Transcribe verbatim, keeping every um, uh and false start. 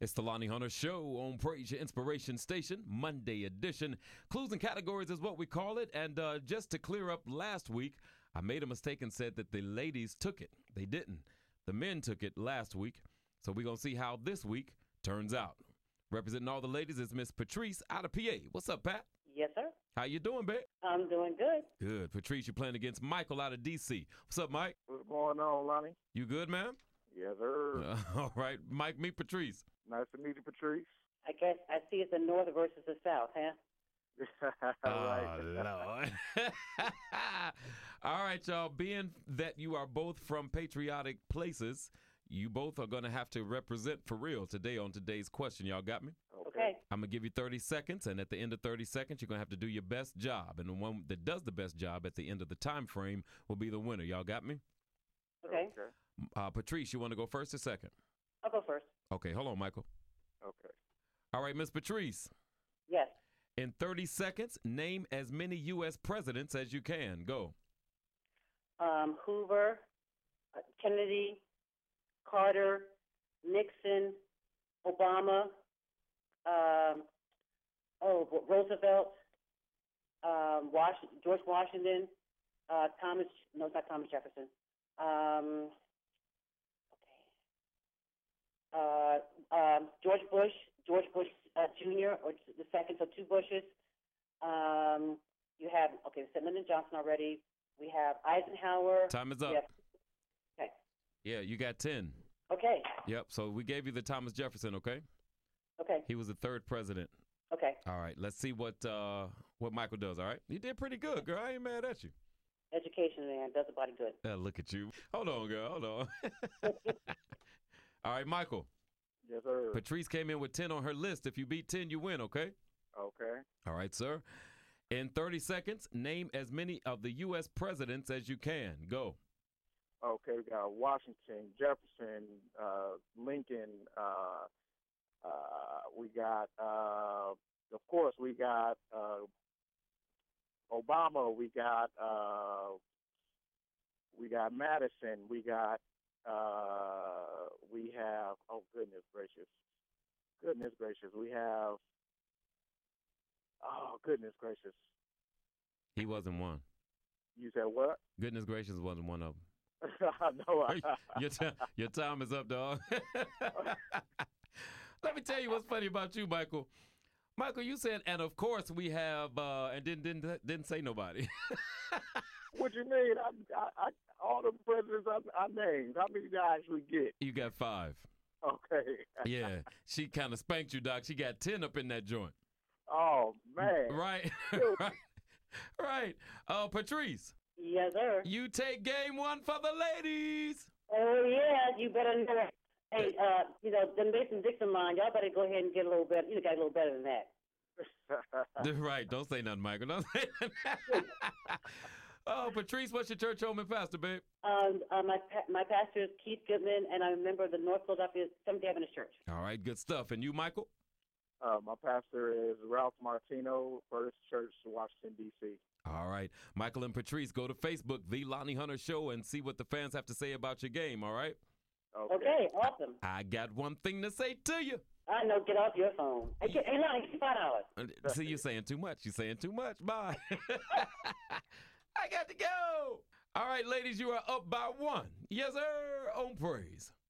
It's the Lonnie Hunter Show on Praise Your Inspiration Station, Monday edition. Clues and categories is what we call it. And uh, just to clear up last week, I made a mistake and said that the ladies took it. They didn't. The men took it last week. So we're going to see how this week turns out. Representing all the ladies is Miss Patrice out of P A. What's up, Pat? Yes, sir. How you doing, babe? I'm doing good. Good. Patrice, you're playing against Michael out of D C. What's up, Mike? What's going on, Lonnie? You good, man? Yes, sir. Uh, all right. Mike, meet Patrice. Nice to meet you, Patrice. I guess I see it's the north versus the south, huh? right. Oh, Lord. All right, y'all. Being that you are both from patriotic places, you both are going to have to represent for real today on today's question. Y'all got me? Okay. I'm going to give you thirty seconds, and at the end of thirty seconds, you're going to have to do your best job. And the one that does the best job at the end of the time frame will be the winner. Y'all got me? Okay. Okay. Uh, Patrice, you want to go first or second? I'll go first. Okay, hold on, Michael. Okay. All right, Miss Patrice. Yes. In thirty seconds, name as many U S presidents as you can. Go. Um, Hoover, uh, Kennedy, Carter, Nixon, Obama, um, oh, Roosevelt, um, Wash- George Washington, uh, Thomas, no, it's not Thomas Jefferson. Um, okay. Uh, um, George Bush, George Bush uh, Junior, or the second, so two Bushes. Um, you have, okay, Lyndon Johnson already. We have Eisenhower. Time is up. Yep. Okay. Yeah, you got ten. Okay. Yep, so we gave you the Thomas Jefferson, okay? Okay. He was the third president. Okay. All right, let's see what uh, what Michael does, all right? You did pretty good, girl. I ain't mad at you. Education, man, does a body good. Uh, look at you. Hold on, girl. Hold on. All right, Michael. Yes, sir. Patrice came in with ten on her list. If you beat ten, you win, okay? Okay. All right, sir. In thirty seconds, name as many of the U S presidents as you can. Go. Okay, we got Washington, Jefferson, uh, Lincoln. Uh, uh, we got, uh, of course, we got uh, Obama. We got, uh, we got Madison. We got, uh, we have. Oh goodness gracious, goodness gracious. We have. Oh goodness gracious. He wasn't one. You said what? Goodness gracious wasn't one of them. I know. your, t- your time is up, dog. Let me tell you what's funny about you, Michael. Michael, you said, and of course we have, uh, and didn't didn't didn't say nobody. What you mean? I, I, I, all the presidents I, I named. How many did I actually get? You got five. Okay. Yeah, she kind of spanked you, Doc. She got ten up in that joint. Oh man. Right, right, right. Uh, Patrice. Yes, sir. You take game one for the ladies. Oh, yeah, you better know it. Hey, uh, you know, the Mason Dixon line, y'all better go ahead and get a little better. You got a little better than that. Right. Don't say nothing, Michael. Don't say nothing. Oh, Patrice, what's your church home and pastor, babe? Um, uh, my pa- my pastor is Keith Goodman, and I'm a member of the North Philadelphia Seventh-day Adventist Church. All right, good stuff. And you, Michael? Uh, my pastor is Ralph Martino, First Church, Washington, D C All right. Michael and Patrice, go to Facebook, The Lonnie Hunter Show, and see what the fans have to say about your game, all right? Okay. Okay, awesome. I got one thing to say to you. I know, get off your phone. Hey, get, hey Lonnie, give me five dollars. See, you're saying too much. You're saying too much. Bye. I got to go. All right, ladies, you are up by one. Yes, sir, on praise.